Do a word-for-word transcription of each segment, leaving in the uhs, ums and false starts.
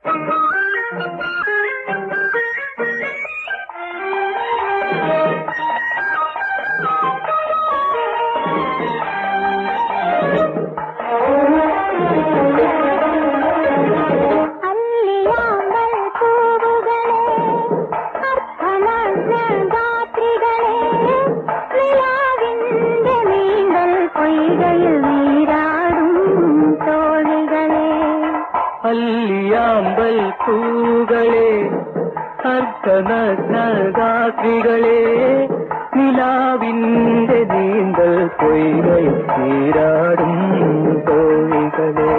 അല്ലിയാമ്പൽ പൂകളെ അർദ്ധനഗ്നഗാത്രികളെ നിലാവിന്റെ നീന്തൽ പൊയ്കയിൽ നീരാടും തോഴികളെ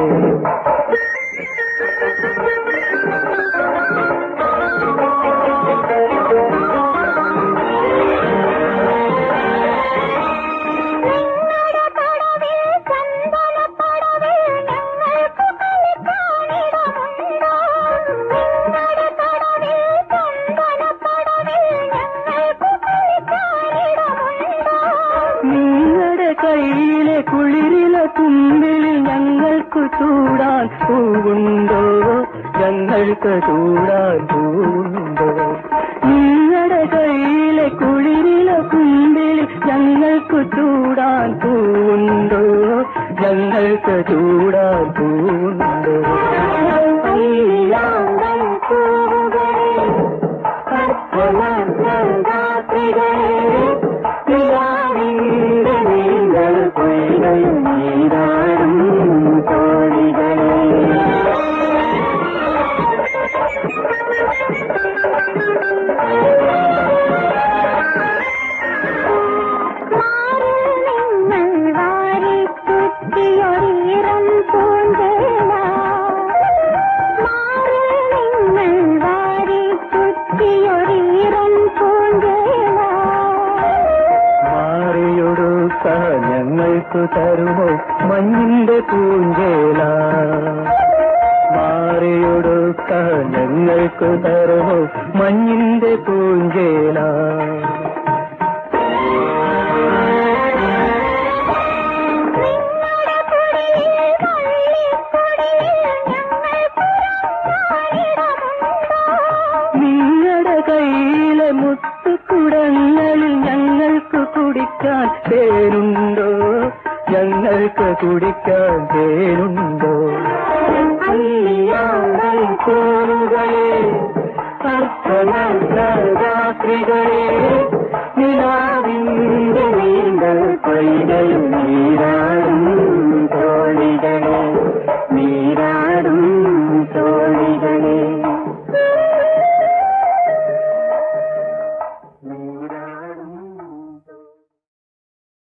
കയ്യിലെ കുളിരില തുമ്പിളിൽ ഞങ്ങൾക്ക് ചൂടാൻ പൂവുണ്ടോ ഞങ്ങൾക്ക് ചൂടാൻ പൂവുണ്ടോ നിങ്ങളുടെ കയ്യിലെ കുളിരില തുമ്പിളിൽ ഞങ്ങൾക്ക് ചൂടാൻ പൂവുണ്ടോ ഞങ്ങൾക്ക് ചൂടാൻ പൂവുണ്ടോ ഞങ്ങൾക്ക് തരുമോ മഞ്ഞിന്റെ പൂഞ്ചേല മാറിയൊടുക്ക ഞങ്ങൾക്ക് തരുമോ മഞ്ഞിന്റെ പൂഞ്ചേല നിങ്ങളുടെ കയ്യിലെ മുത്തുകുടങ്ങളിൽ ഞങ്ങൾക്ക് കുടിക്കാൻ തേനുണ്ടോ ഞങ്ങൾക്ക് കുടിക്കാൻ തേനുണ്ടോ അല്ലിയാമ്പൽ പൂകളെ അർദ്ധനഗ്നഗാത്രികളെ